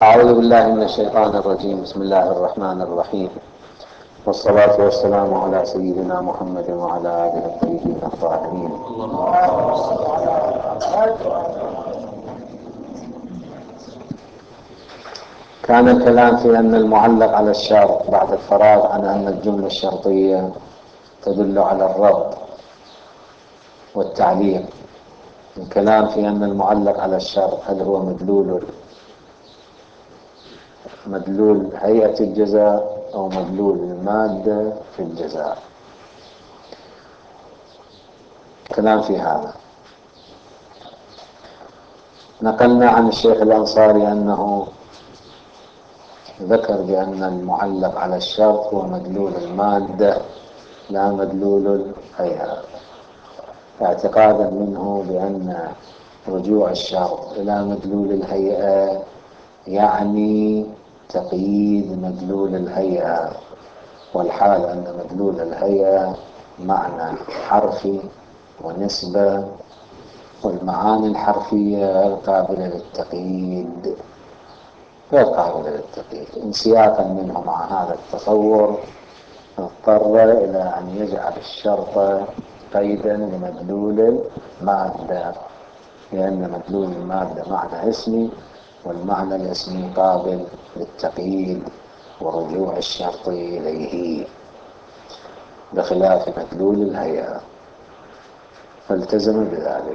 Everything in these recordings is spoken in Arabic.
أعوذ بالله من الشيطان الرجيم. بسم الله الرحمن الرحيم، والصلاة والسلام على سيدنا محمد وعلى آله الطيبين الطاهرين. كان الكلام في أن المعلق على الشرط بعد الفراغ عن أن الجملة الشرطية تدل على الربط والتعليق. الكلام في أن المعلق على الشرط هل هو مدلول هيئة الجزاء أو مدلول المادة في الجزاء. كلام في هذا. نقلنا عن الشيخ الأنصاري أنه ذكر بأن المعلق على الشرط هو مدلول المادة لا مدلول الهيئة، اعتقادا منه بأن رجوع الشرط إلى مدلول الهيئة يعني تقييد مدلول الهيئة، والحال أن مدلول الهيئة معنى حرفي ونسبة، والمعاني الحرفية غير قابلة للتقييد. انسياقا منه مع هذا التصور اضطر إلى أن يجعل الشرط قيدا لمدلول المادة، لأن مدلول المادة معنى اسمي، والمعنى الاسمي قابل للتقييد ورجوع الشرط إليه بخلاف مدلول الهيئة، فالتزم بذلك.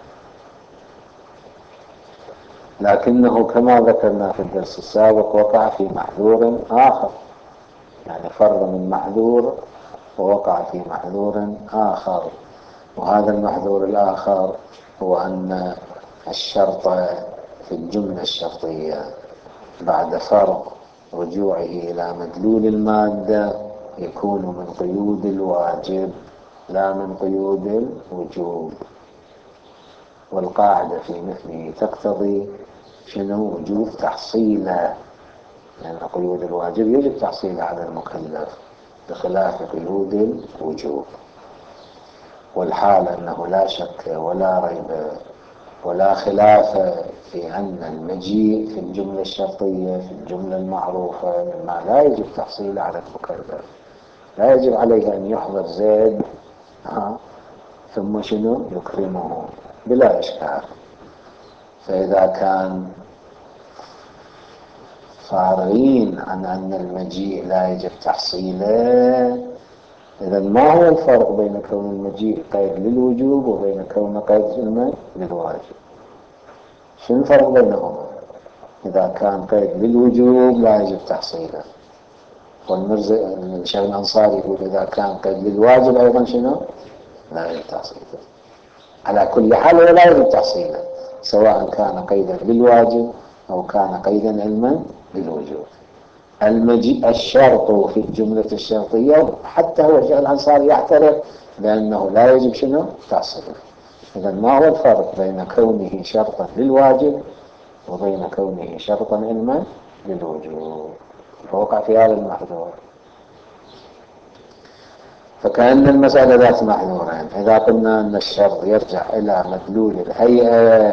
لكنه كما ذكرنا في الدرس السابق وقع في محذور آخر، يعني فر من محذور ووقع في محذور آخر، وهذا المحذور الآخر هو أن الشرط في الجملة الشرطية بعد فرض رجوعه إلى مدلول المادة يكون من قيود الواجب لا من قيود الوجوب، والقاعدة في مثله تقتضي شنو؟ وجوب تحصيله، لأن قيود الواجب يجب تحصيله على المكلف بخلاف قيود الوجوب. والحال أنه لا شك ولا ريب ولا خلاف في أن المجيء في الجملة الشرطية في الجملة المعروفة مما لا يجب تحصيله على المكلف، لا يجب عليه أن يحضر زيد ثم شنو؟ يكرمه بلا إشكال. فإذا كان فارغين عن أن المجيء لا يجب تحصيله، إذا ما هو الفرق بين كون المجيء قيد للوجوب وبين كون قيد للواجب؟ شو الفرق بينهما؟ إذا كان قيد للوجوب لا يجب تحصيله، والمرزي الشيخ الأنصاري يقول إذا كان قيد للواجب أيضا شنو؟ لا يجب تحصيله. على كل حال هو لا يجب تحصيله، سواء كان قيدا للواجب أو كان قيدا علما للوجوب. المجيء الشرط في الجملة الشرطية حتى هو الشيخ الأنصاري يعترف بأنه لا يجب شنو؟ تحصيله. إذا ما هو الفرق بين كونه شرطا للواجب وبين كونه شرطا علما للوجوب؟ فوقع في هذا المحذور. فكأن المسألة ذات محذورين. إذا قلنا أن الشرط يرجع إلى مدلول الهيئة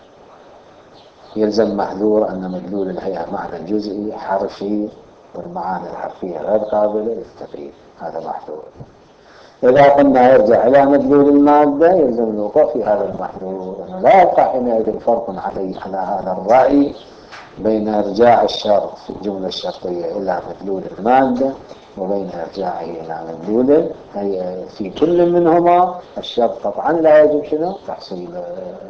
يلزم محذور أن مدلول الهيئة معنى جزئي حرفي، والمعاني الحرفية غير قابلة للتقييد، هذا محذور. إذا قلنا يرجع إلى مدلول المادة يلزم الوقوع في هذا المحذور، أنه لا يبقى حينئذ فرق على هذا الرأي بين إرجاع الشرط في الجملة الشرطية إلى مدلول المادة وبين إرجاعه إلى مدلول في كل منهما الشرط قطعا لا يجب شنو؟ تحصيله.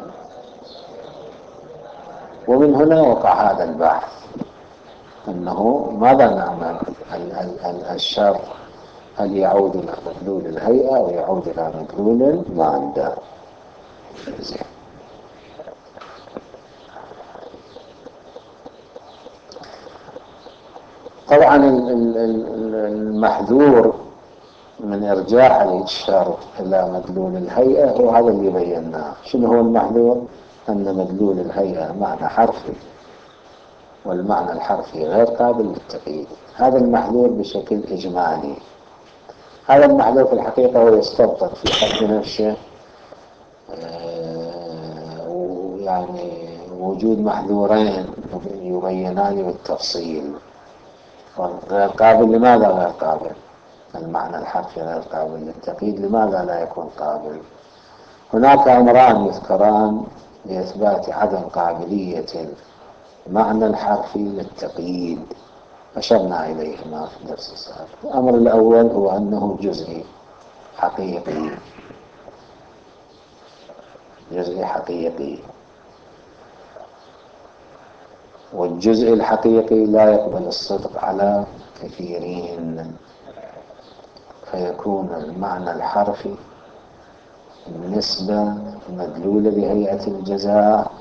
ومن هنا وقع هذا البحث أنه ماذا نعمل؟ الشرط هل يعود إلى مدلول الهيئة أو يعود إلى مدلول المادة؟ طبعا المحذور من إرجاع الشرط إلى مدلول الهيئة هو هذا اللي بيناه. شنو هو المحذور؟ أن مدلول الهيئة معنى حرفي، والمعنى الحرفي غير قابل للتقييد. هذا المحذور بشكل إجمالي. هذا المحذور في الحقيقة هو يستبطن في حد نفسه، ويعني وجود محذورين يبينان بالتفصيل. غير قابل، لماذا غير قابل؟ المعنى الحرفي غير قابل للتقييد، لماذا لا يكون قابل؟ هناك أمران يذكران لإثبات عدم قابلية المعنى الحرفي للتقييد، أشرنا إليهما في الدرس السابق. الأمر الأول هو أنه جزئي حقيقي، جزئي حقيقي، والجزء الحقيقي لا يقبل الصدق على كثيرين، فيكون المعنى الحرفي النسبة مدلولة بهيئة الجزاء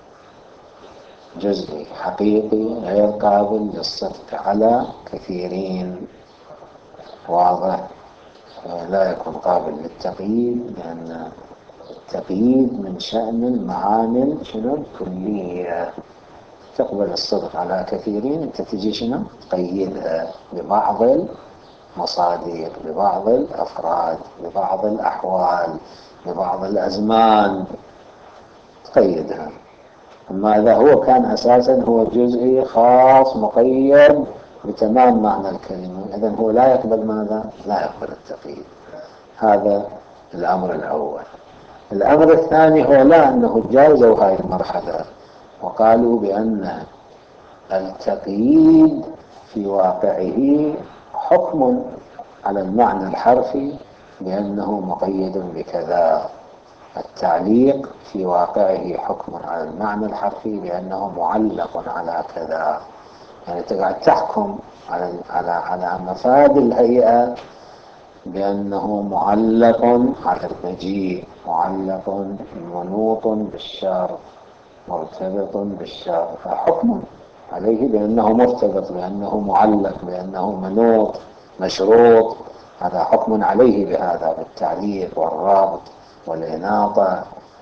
جزئي حقيقي غير قابل للصدق على كثيرين. واضح؟ لا يكون قابل للتقييد، لأن التقييد من شأن المعاني شنو؟ كلية، تقبل الصدق على كثيرين، انت تجي شنو؟ تقيدها ببعض المصادر، ببعض الأفراد، ببعض الأحوال، ببعض الأزمان، تقيدها. أما إذا هو كان أساسا هو جزئي خاص مقيد بتمام معنى الكلمة، إذن هو لا يقبل ماذا؟ لا يقبل التقييد. هذا الأمر الأول. الأمر الثاني هو لا، أنه جاوزوا هذه المرحلة وقالوا بأن التقييد في واقعه حكم على المعنى الحرفي بأنه مقيد بكذا، التعليق في واقعه حكم على المعنى الحرفي بأنه معلق على كذا. يعني تقعد تحكم على مفاد الهيئة بأنه معلق على المجيء، معلق منوط بالشرط، مرتبط بالشرط، فحكم عليه بأنه مرتبط، بأنه معلق، بأنه منوط مشروط، هذا حكم عليه بهذا، بالتعليق والرابط والإناطة.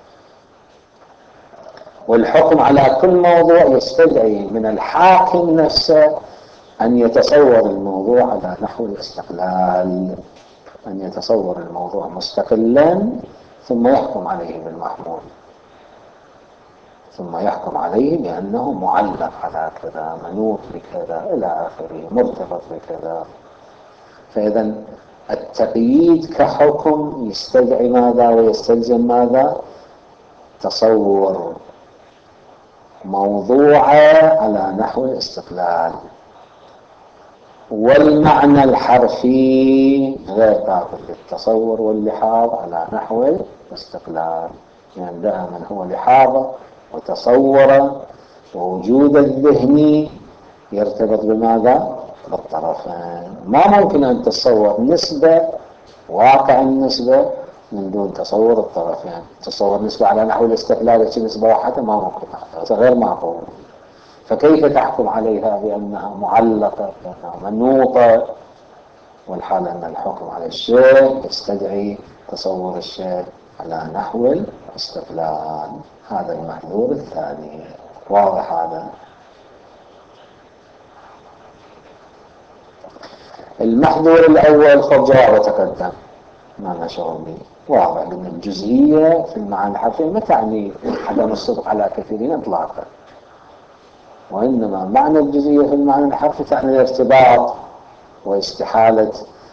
والحكم على كل موضوع يستدعي من الحاكم نفسه أن يتصور الموضوع على نحو الاستقلال، أن يتصور الموضوع مستقلا ثم يحكم عليه بالمحمول، ثم يحكم عليه بأنه معلق على كذا، منوط بكذا إلى آخره، مرتبط بكذا. فإذا التقييد كحكم يستدعي ماذا ويستلزم ماذا؟ تصور موضوعه على نحو الاستقلال. والمعنى الحرفي غير قابل للتصور واللحاظ على نحو الاستقلال، يعني دائما هو لحاظه وتصوره ووجود الذهني يرتبط بماذا؟ بالطرفين. ما ممكن أن تتصور نسبة، واقع النسبة، من دون تصور الطرفين. تصور نسبة على نحو الاستقلال نسبة واحدة، ما ممكن، هذا غير معقول. فكيف تحكم عليها بأنها معلقة، بأنها منوطة؟ والحال أن الحكم على الشيء يستدعي تصور الشيء على نحو الاستقلال. هذا المحذور الثاني. واضح هذا؟ المحذور الأول خب جواب وتقدم، ما نشعر به. واضح أن الجزئية في المعنى الحرفي ما تعني عدم الصدق على كثيرين إطلاقا، وإنما معنى الجزئية في المعنى الحرفي تعني الارتباط واستحالة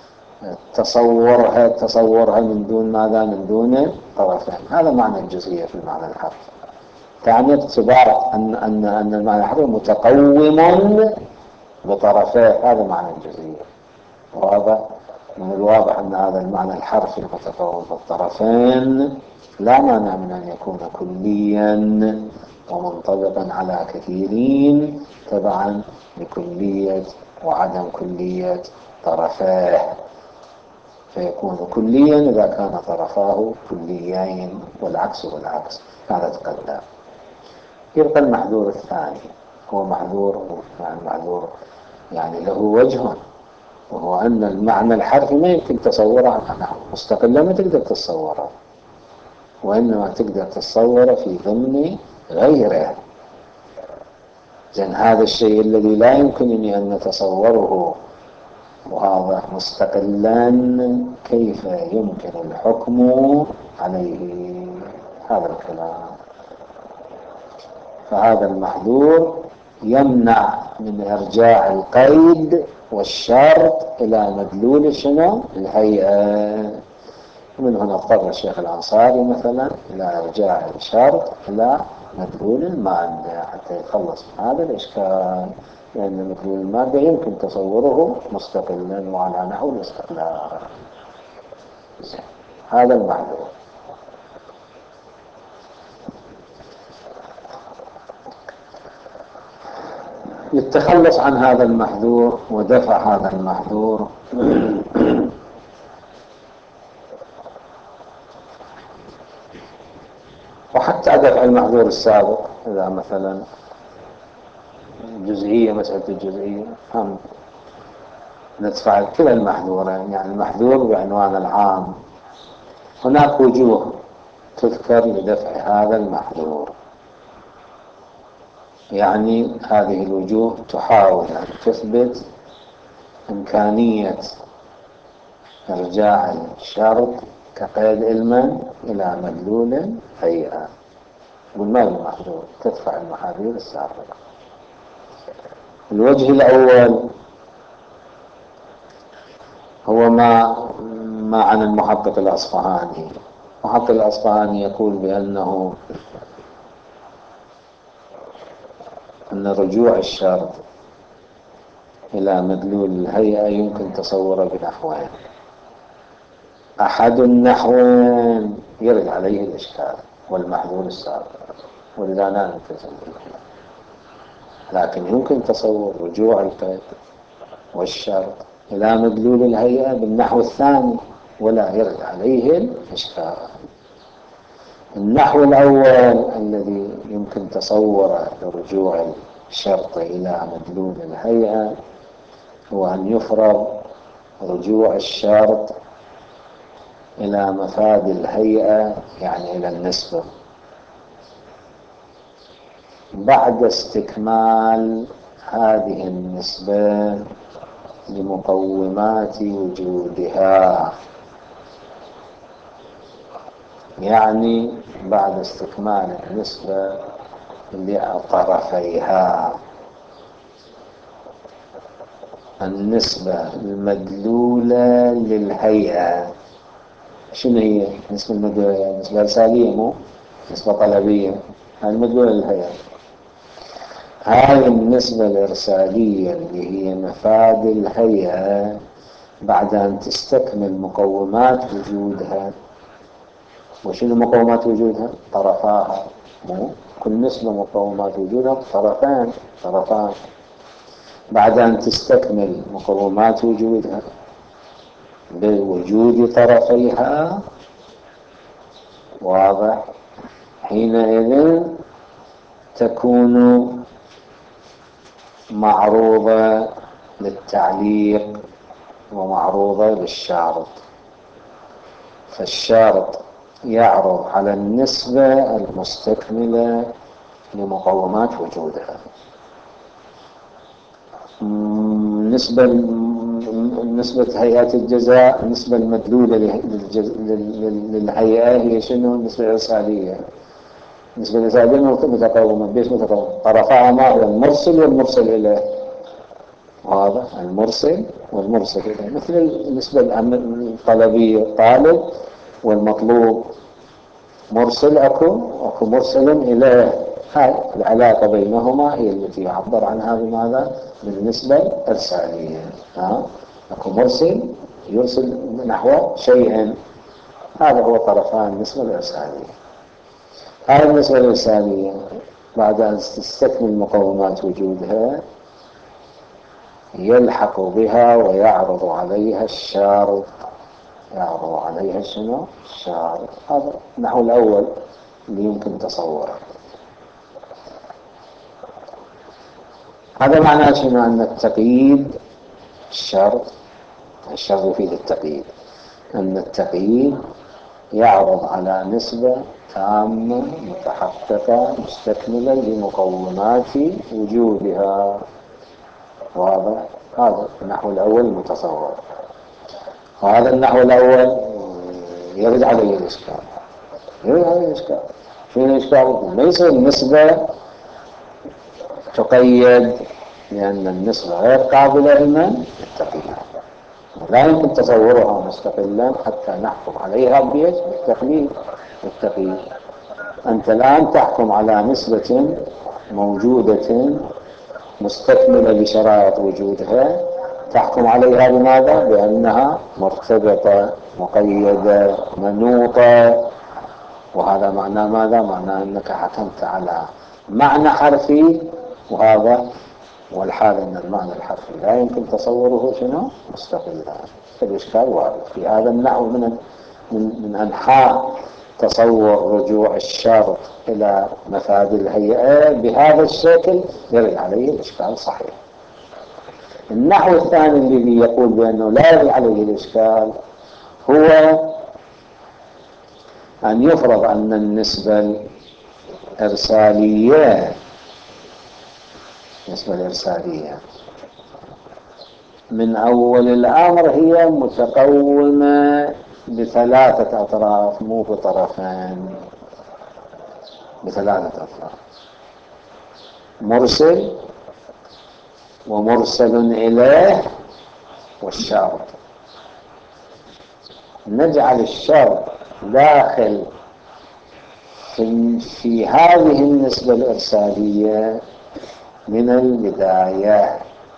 تصورها من دون ماذا؟ من دون طرفين. هذا معنى الجزئية في المعنى الحرفي، تعني ارتباط أن المعنى الحرفي متقوم بطرفيه. هذا معنى الجزئية. واضح؟ من الواضح أن هذا المعنى الحرفي المتقوم بالطرفين لا مانع من أن يكون كليا ومنطبقا على كثيرين تبعا لكلية وعدم كلية طرفاه، فيكون كليا إذا كان طرفاه كليين، والعكس والعكس. هذا تقدم. يبقى المحذور الثاني هو محذور يعني له وجه، وهو أن المعنى الحرفي ما يمكن تصوره على نحو مستقلا، ما تقدر تتصوره، وإنما تقدر تتصوره في ضمن غيره. لأن هذا الشيء الذي لا يمكنني أن نتصوره وهذا مستقلا، كيف يمكن الحكم عليه؟ هذا الكلام. فهذا المحذور يمنع من إرجاع القيد والشرط إلى مدلول شنو؟ الهيئة. ومن هنا اضطر الشيخ الأنصاري مثلا إلى إرجاع الشرط إلى مدلول المادة حتى يتخلص من هذا الإشكال، لأن مدلول المادة يمكن تصوره مستقلا وعلى نحو الاستقلال. هذا المحذور. للتخلص عن هذا المحذور ودفع هذا المحذور وحتى دفع المحذور السابق، إذا مثلا جزئية، مسألة الجزئية هم ندفع كلا المحذورين، يعني المحذور بعنوان العام. هناك وجوه تذكر لدفع هذا المحذور، يعني هذه الوجوه تحاول أن تثبت إمكانية إرجاع الشرط كقيد علما إلى مدلول هيئة. قلنا المحذور تدفع المحاذير السابقة. الوجه الأول هو ما عن المحقق الأصفهاني. المحقق الأصفهاني يقول بأن رجوع الشرط إلى مدلول الهيئة يمكن تصوره بنحوين. أحد النحوين يرد عليه الإشكال والمحذور السابق، ولذا لا نلتزم به، لكن يمكن تصور رجوع القيد والشرط إلى مدلول الهيئة بالنحو الثاني ولا يرد عليه الإشكال. النحو الأول الذي يمكن تصوره لرجوع الشرط إلى مدلول الهيئة هو أن يفرض رجوع الشرط إلى مفاد الهيئة، يعني إلى النسبة، بعد استكمال هذه النسبة لمقومات وجودها، يعني بعد استكمال النسبة لطرفيها. النسبة المدلولة للهيئة شنو هي؟ نسبة المدلولة نسبة رسالية، مو نسبة طلبية. المدلولة للهيئة هذه النسبة الإرسالية اللي هي مفاد الهيئة بعد أن تستكمل مقومات وجودها. وشنو مقومات وجودها؟ طرفاها، مو كل نسبة مقومات وجودها طرفان. بعد أن تستكمل مقومات وجودها بوجود طرفيها، واضح، حينئذ تكون معروضة للتعليق ومعروضة للشارط. فالشارط يعرض على النسبة المستكملة لمقومات وجودها. نسبة هيئات الجزاء، النسبة المدلولة للهيئة هي شنو؟ النسبة الإرسالية. النسبة الإرسالية متقومة بيش متقومة طرفها ما هو المرسل والمرسل إليه، واضح، المرسل والمرسل إليه، مثل النسبة الطلبية طالب والمطلوب مرسل، أكو مرسل إليه. هاي العلاقة بينهما هي التي يعبر عنها بماذا؟ بالنسبة الإرسالية. أكو مرسل يرسل نحو شيء، هذا هو طرفان النسبة الإرسالية. هذه النسبة الإرسالية بعد أن تستكمل مقومات وجودها يلحق بها ويعرض عليها الشارط. يعرض عليها شنو؟ الشارط. هذا النحو الأول اللي يمكن تصوره. هذا معناه شنو؟ أن التقييد الشرط يفيد التقييد، أن التقييد يعرض على نسبة تامة متحققة مستكملة لمقومات وجودها، واضح. هذا النحو الأول المتصور. وهذا النحو الأول يرد عليه الإشكال. شنو الإشكال؟ ليس النسبة تقيد لأن النسبة غير قابلة لمن التقييد، لا يمكن تصورها مستقلا حتى نحكم عليها بالتقييد. أنت الآن تحكم على نسبة موجودة مستكملة لشرائط وجودها، تحكم عليها بماذا؟ بأنها مرتبطة مقيدة منوطة، وهذا معناه ماذا؟ معناه أنك حكمت على معنى حرفي، وهذا والحال أن المعنى الحرفي لا يمكن تصوره شنو؟ مستقلا. الإشكال واضح في هذا النحو من أنحاء تصور رجوع الشرط إلى مفاد الهيئة بهذا الشكل يرد عليه الإشكال صحيح. النحو الثاني الذي يقول بأنه لا يرد عليه الإشكال هو أن يفرض أن النسبة الإرسالية من أول الأمر هي متقومة بثلاثة أطراف، مو بطرفين، بثلاثة أطراف: مرسل ومرسل إليه والشرط. نجعل الشرط داخل في هذه النسبة الإرسالية من البداية،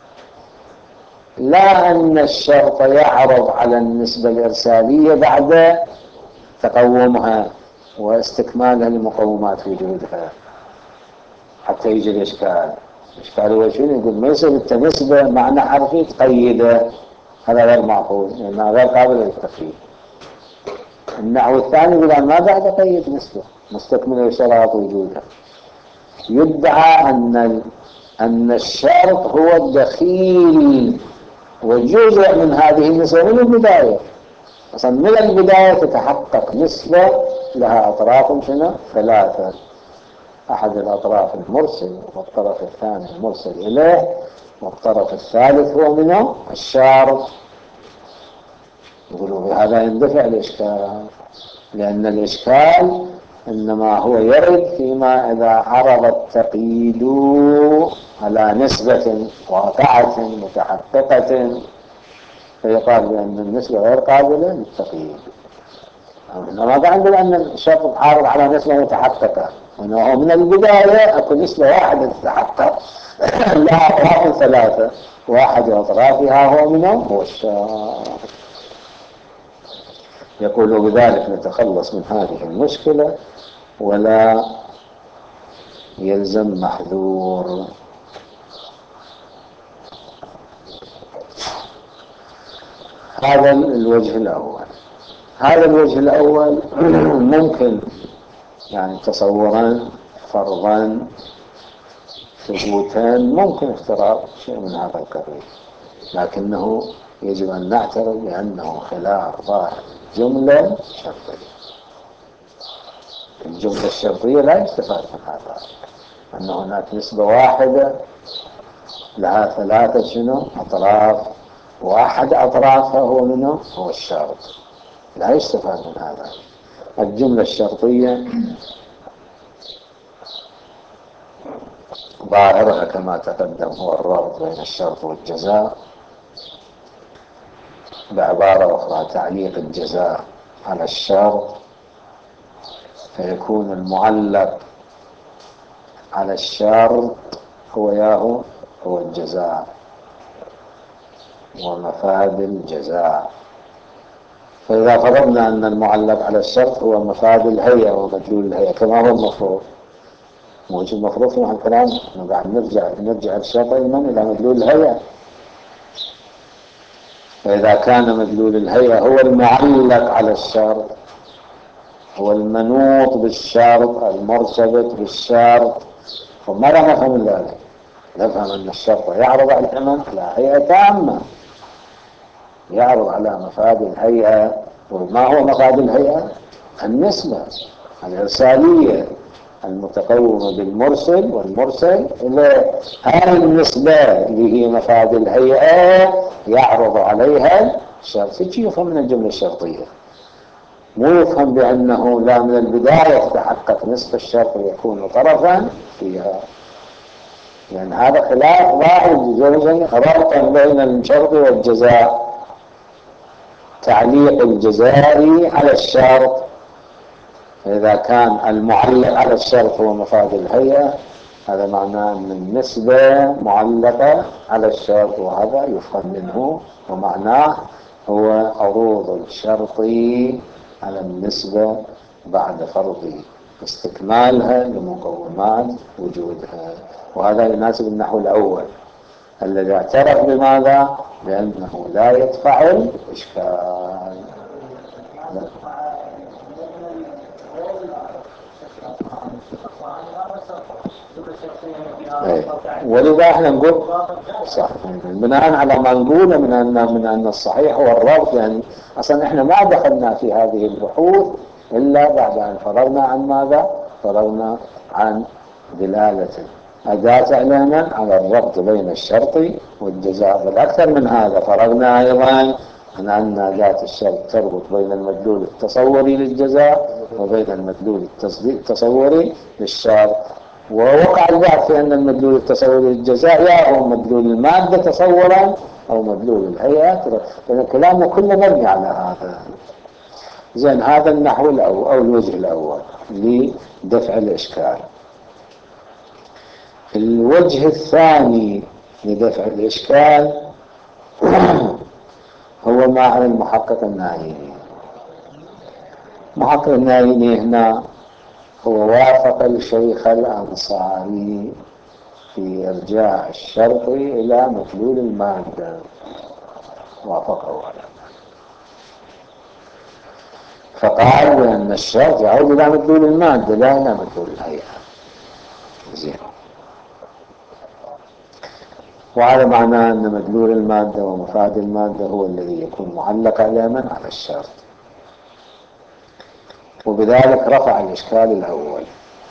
لا أن الشرط يعرض على النسبة الإرسالية بعد تقومها واستكمالها لمقومات وجودها حتى يجي الإشكال. الإشكال هو شنو؟ يقول ما يصير أنت نسبة معنى حرفي تقيده، هذا غير معقول لأنها غير قابل للتقييد. النحو الثاني يقول أنا ما بعد أقيد نسبة مستكملة لشرائط وجودها، يدعى أن الشرط هو الدخيل وجزء من هذه النسبة من البداية. أصلا من البداية تتحقق نسبة لها أطراف شنو؟ ثلاثة: أحد الأطراف المرسل، والطرف الثاني المرسل إليه، والطرف الثالث هو منه الشارط. يقولوا بهذا يندفع الإشكال، لأن الإشكال إنما هو يرد فيما إذا عرض التقييد على نسبة واقعة متحققة فيقال بأن النسبة غير قابلة للتقييد. ماذا عندنا أن الشرط عارض على نسبة متحققة، وأنه من البداية أكو نسبة واحدة تتحقق لها أطراف ثلاثة، واحد أطرافها هو منه هو الشرط. يقول بذلك نتخلص من هذه المشكلة ولا يلزم محذور. هذا الوجه الأول. هذا الوجه الأول ممكن يعني تصوران، فرضان، ثبوتان، ممكن افتراض شيء من هذا القبيل، لكنه يجب أن نعترف بأنه خلاف ظاهر جملة شرطية. الجملة الشرطية لا يستفاد من هذا، أن هناك نسبة واحدة لها ثلاثة شنو؟ أطراف، واحد أطرافها هو منه هو الشرط، لا يستفاد من هذا. الجملة الشرطية ظاهرها كما تقدم هو الربط بين الشرط والجزاء، بعبارة أخرى تعليق الجزاء على الشرط، فيكون المعلق على الشرط هو الجزاء ومفاد الجزاء. فإذا فرضنا أن المعلق على الشرط هو مفاد الهيئة ومدلول الهيئة كما هو المفروض، مش المفروض في محل كلام نقعد نرجع الشرط إلى مدلول الهيئة. فإذا كان مدلول الهيئة هو المعلق على الشرط، هو المنوط بالشرط المرتبط بالشرط، فماذا نفهم من ذلك؟ نفهم أن الشرط يعرض على لا هيئة تامة، يعرض على مفاد الهيئة. وما هو مفاد الهيئة؟ النسبة الإرسالية المتقومة بالمرسل والمرسل إلى هذه النسبة اللي هي مفاد الهيئة يعرض عليها الشرط. يفهم من الجملة الشرطية، مو يفهم بأنه لا من البداية تتحقق نسبة الشرط ويكون طرفا فيها. لأن هذا خلاف ظاهر ربطا بين الشرط والجزاء، تعليق الجزاء على الشرط. إذا كان المعلق على الشرط هو مفاد الهيئة، هذا معناه أن النسبة معلقة على الشرط، وهذا يفهم منه، ومعناه هو عروض الشرط على النسبة بعد فرض استكمالها لمقومات وجودها. وهذا يناسب النحو الأول الذي اعترف بماذا؟ بأنه لا يدفع الإشكال. ولذا احنا نقول صح، بناء على ما نقوله من ان الصحيح هو الربط. يعني اصلا احنا ما دخلنا في هذه البحوث الا بعد ان فرغنا عن ماذا؟ فرغنا عن دلالة أداة إعلانا على الربط بين الشرط والجزاء. بل أكثر من هذا، فرغنا أيضا عن أن أداة الشرط تربط بين المدلول التصوري للجزاء وبين المدلول التصوري للشرط. ووقع البحث في أن المدلول التصوري للجزاء يا هو مدلول المادة تصورا أو مدلول الهيئة، لأن كلامنا كله مبني على هذا. زين، هذا النحو الأول أو الوجه الأول لدفع الإشكال. الوجه الثاني لدفع الإشكال هو مع المحقق النايني. محقق النايني هنا هو وافق الشيخ الأنصاري في إرجاع الشرط إلى مدلول المادة، وافقه على، فقال بأن الشرط يعود إلى مدلول المادة لا إلى مدلول الهيئة. زين، وهذا معناه أن مدلول المادة ومفاد المادة هو الذي يكون معلق علما على الشرط، وبذلك رفع الإشكال الأول.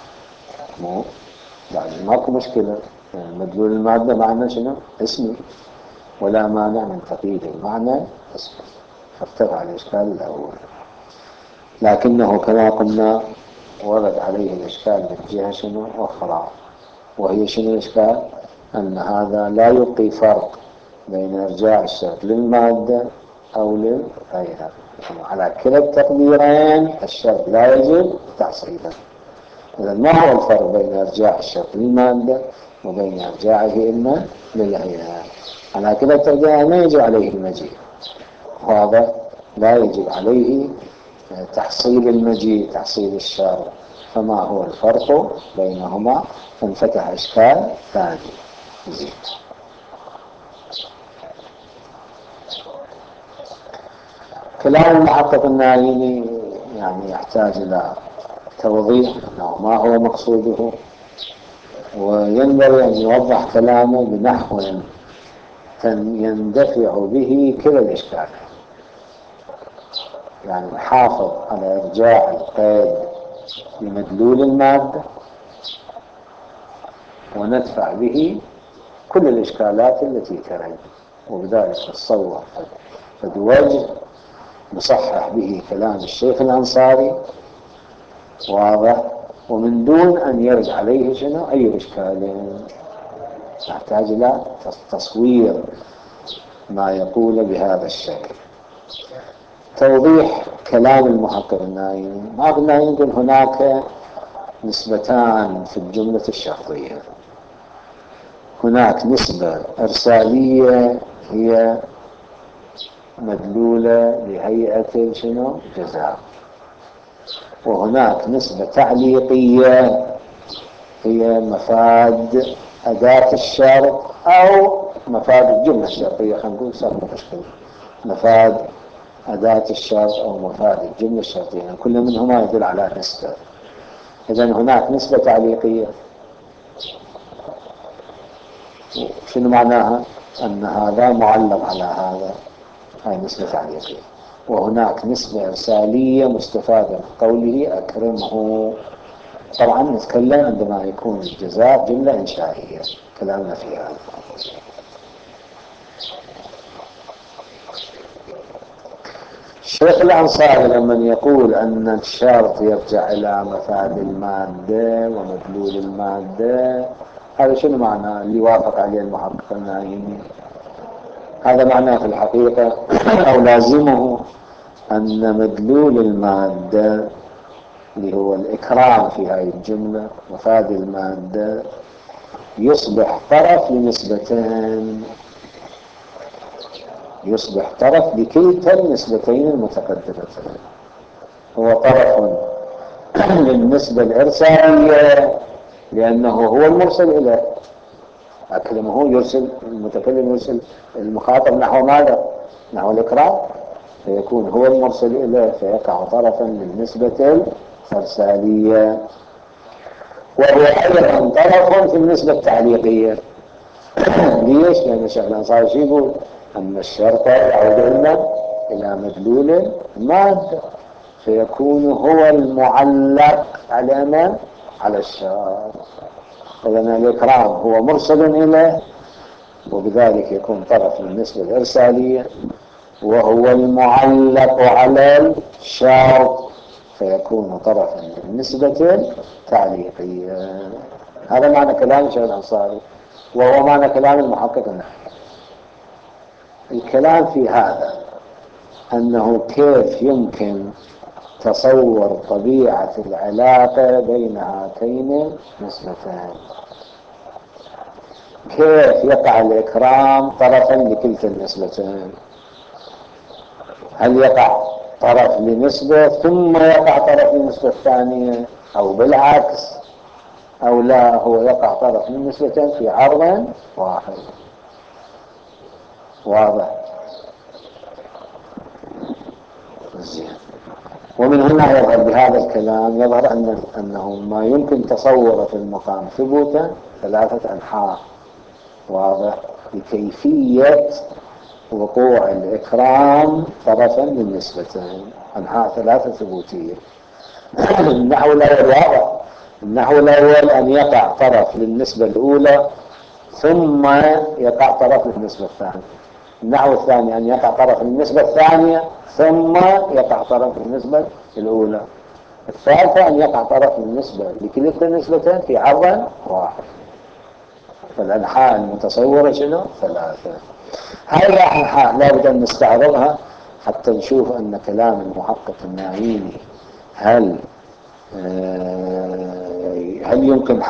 يعني ماكو مشكلة، يعني مدلول المادة معنى شنو؟ اسمي، ولا مانع من تقييد المعنى اسمي، فارتفع الإشكال الأول. لكنه كما قلنا ورد عليه الإشكال من جهة شنو أخرى، وهي شنو الإشكال؟ أن هذا لا يلقي فرق بين إرجاع الشرط للمادة أو للهيئة. على كلا التقديرين الشرط لا يجب تحصيله. إذا ما هو الفرق بين إرجاع الشرط للمادة وبين إرجاعه إما للهيئة؟ على كلا التقديرين ما يجب عليه المجيء، هذا لا يجب عليه تحصيل المجيء، تحصيل الشرط. فما هو الفرق بينهما؟ فانفتح إشكال ثاني. زين، كلام المحقق النايني يعني يحتاج إلى توضيح ما هو مقصوده، وينبغي أن يوضح كلامه بنحو يندفع به كلا الإشكال. يعني نحافظ على إرجاع القيد لمدلول المادة، وندفع به كل الإشكالات التي ترد، وبذلك نتصور فبوجه نصحح به كلام الشيخ الأنصاري واضح، ومن دون أن يرد عليه شنو أي إشكال. نحتاج إلى تصوير ما يقول بهذا الشكل. توضيح كلام المحقق النايني. المحقق النايني يقول هناك نسبتان في الجملة الشرطية. هناك نسبة إرسالية هي مدلولة لهيئة شنو جزاء، وهناك نسبة تعليقية هي مفاد أداة الشرط أو مفاد الجملة الشرطية. خلينا نقول صار مشكلة مفاد أداة الشرط أو مفاد الجملة الشرطية، يعني كل منهما يدل على نسبة. إذن هناك نسبة تعليقية، شنو معناها؟ أن هذا معلق على هذا، هاي نسبة تعليقية. وهناك نسبة إرسالية مستفادة من قوله أكرمه. طبعا نتكلم عندما يكون الجزاء جملة إنشائية، كلامنا في هذا. الشيخ الأنصاري لما يقول أن الشرط يرجع إلى مفاد المادة ومدلول المادة، هذا شنو معنى اللي وافق عليه المحقق النايمي؟ هذا معناه في الحقيقة أو لازمه أن مدلول المادة اللي هو الإكرام في هذه الجملة، مفاد المادة، يصبح طرف لنسبتين، يصبح طرف لكلتا النسبتين المتقدمتين. هو طرف للنسبة الإرسالية لأنه هو المرسل إليه، أكلمه يرسل، المتكلم يرسل المخاطب نحو ماذا؟ نحو الإكرام، فيكون هو المرسل إليه فيقع طرفا للنسبة الإرسالية. وهو أيضا طرف في النسبة التعليقية. ليش؟ لأن الشيخ الأنصاري شو يقول؟ أن الشرط يعود إلى مدلول المادة، فيكون هو المعلق على من؟ على الشرط. لأن الإكرام هو مرسل إليه، وبذلك يكون طرف من النسبة الإرسالية، وهو المعلق على الشرط فيكون طرفا من النسبة التعليقية. هذا معنى كلام الشيخ الأنصاري، وهو معنى كلام المحقق النحوي. الكلام في هذا أنه كيف يمكن تصور طبيعة العلاقة بين هاتين النسبتين، كيف يقع الإكرام طرفا لكلتا النسبتين؟ هل يقع طرف لنسبة ثم يقع طرف للنسبة الثانية، أو بالعكس، أو لا هو يقع طرف للنسبتين في عرض واحد؟ واضح؟ زين. ومن هنا يظهر بهذا الكلام، يظهر أنه ما يمكن تصوره في المقام ثبوتا 3 أنحاء. واضح؟ لكيفية وقوع الإكرام طرفا للنسبتين، أنحاء 3 ثبوتية. النحو الأول واضح. النحو الأول أن يقع طرف للنسبة الأولى ثم يقع طرف للنسبة الثانية. النحو الثاني أن يقع طرف للنسبة الثانية ثم يقع طرف للنسبة الأولى. الثالثة أن يقع طرف للنسبة لكلتا النسبتين في عرض واحد. فالأنحاء المتصورة شنو؟ 3. هاي الأنحاء لابد أن نستعرضها حتى نشوف أن كلام المحقق النعيمي هل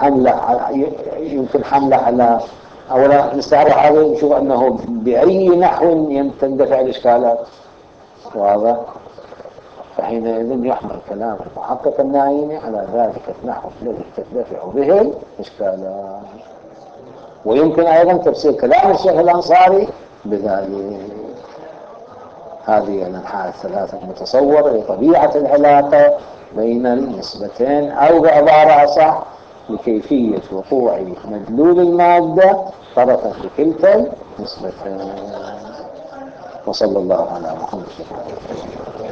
يمكن حمله على، أولا نستعرض هذا نشوف أنه بأي نحو تندفع الإشكالات. واضح؟ فحينئذ يحمل كلام المحقق النعيمي على ذلك النحو الذي تندفع به الإشكالات، ويمكن أيضا تفسير كلام الشيخ الأنصاري بذلك. هذه الأنحاء 3 المتصورة لطبيعة العلاقة بين النسبتين، أو بعبارة أصح لكيفية وقوع مدلول المادة طرفا في كلتا النسبتين. وصلى الله على محمد.